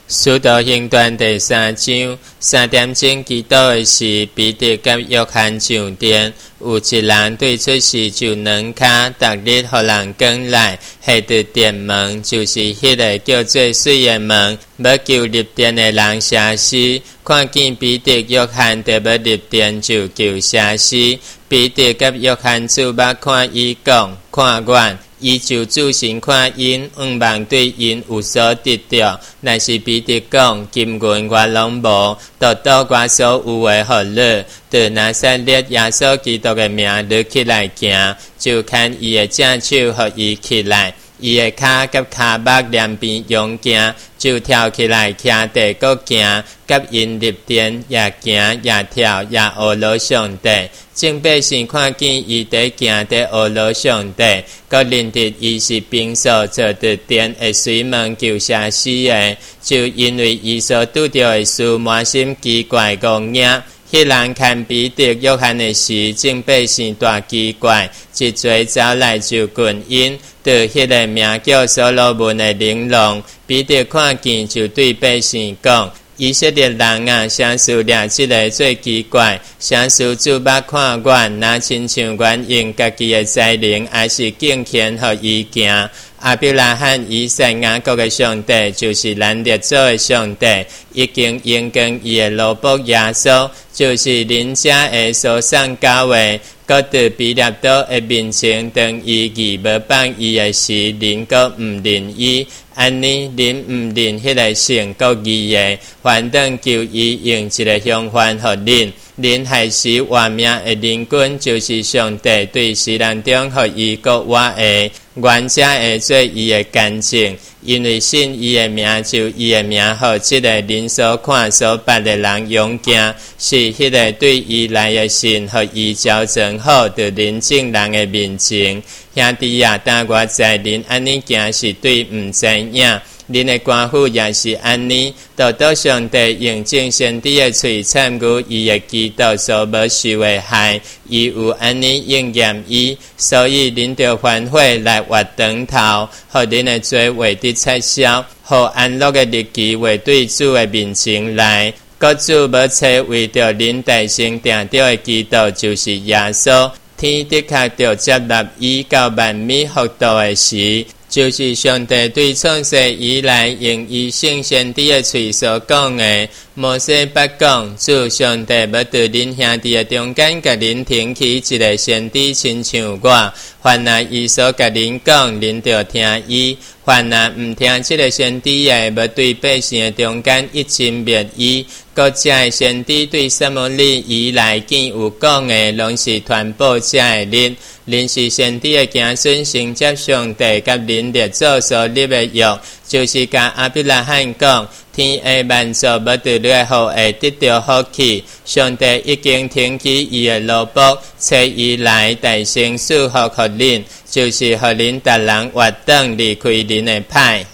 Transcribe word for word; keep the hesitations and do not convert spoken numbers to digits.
使徒行传第三章三点钟祈祷的是彼得甲约翰上殿，有一人对出事就两骹，逐日互人赶来，下伫殿门，就是迄个叫做水的门，要救入殿的人写诗。看见彼得、约翰得要入殿，就求写诗。彼得甲约翰注目看伊讲，看阮。伊就自身看因，毋望对因有所得着。但是彼得讲，金银我拢无，独倒我所有的互你。在拿撒勒耶稣基督的名，你起来行，就看伊的正手，互伊起来。伊的骹甲骹目两边用行，就跳起来徛地搁行，甲因入殿，也行也跳也学老上帝。正百姓看见伊伫行伫学老上帝，搁认得伊是平素做伫殿的水门救写诗的，就因为伊所拄着的事满心奇怪误影。迄人看彼得、约翰的时，正百姓大奇怪，一嘴走来就滚因。对迄个名叫所罗门的玲珑，彼得看见就对百姓讲：以色列人啊，啥事掠即个最奇怪？啥事注目看阮，若亲像阮用家己的才能，还是敬虔互伊行？阿伯拉罕、以撒、雅各的上帝，就是咱列祖的上帝，已经应跟伊的奴仆耶稣，就是恁遮的所送教的。搁伫比勒多的面前，当伊义无放伊的时，恁搁毋认伊，安尼恁毋认迄个圣国义的，反正求伊用一个香环互恁。恁害死活命的人君，就是上帝对世人中互伊国我的，原者会做伊的干净，因为信伊的名，就伊的名，互即个恁所看所捌的人勇行，是迄个对伊来的信，互伊交整好，伫恁正人的面前。兄弟啊，但我知恁安尼行是对毋知影。恁的官府也是安尼，都到上帝用正先知的嘴参与伊的基督所无受的害，伊有安尼应验伊，所以恁着反悔来活长头，互恁的罪为得撤销，互安乐的日期为对主的面前来。各主无切为着恁大圣定着的基督，就是耶稣，天的确着接纳伊到万米福度的时。就是上帝对创世以来用伊圣先知的嘴所讲的，摩西捌讲，主上帝要在恁兄弟的中间，甲恁挺起一个先知，亲像我。凡那伊所甲恁讲，恁着听伊；凡那毋听这个先知的，要对百姓的中间一心灭伊。各遮的先知对撒母耳以来见有讲的，拢是传播遮的恁。恁是先知的子孙，承接上帝甲恁列祖所立的约，就是甲阿伯拉罕讲，天下万族要伫你的后会得到福气。上帝已经挺起伊的奴仆，找伊来大声祝福互恁，就是互恁逐人活等离开恁的歹。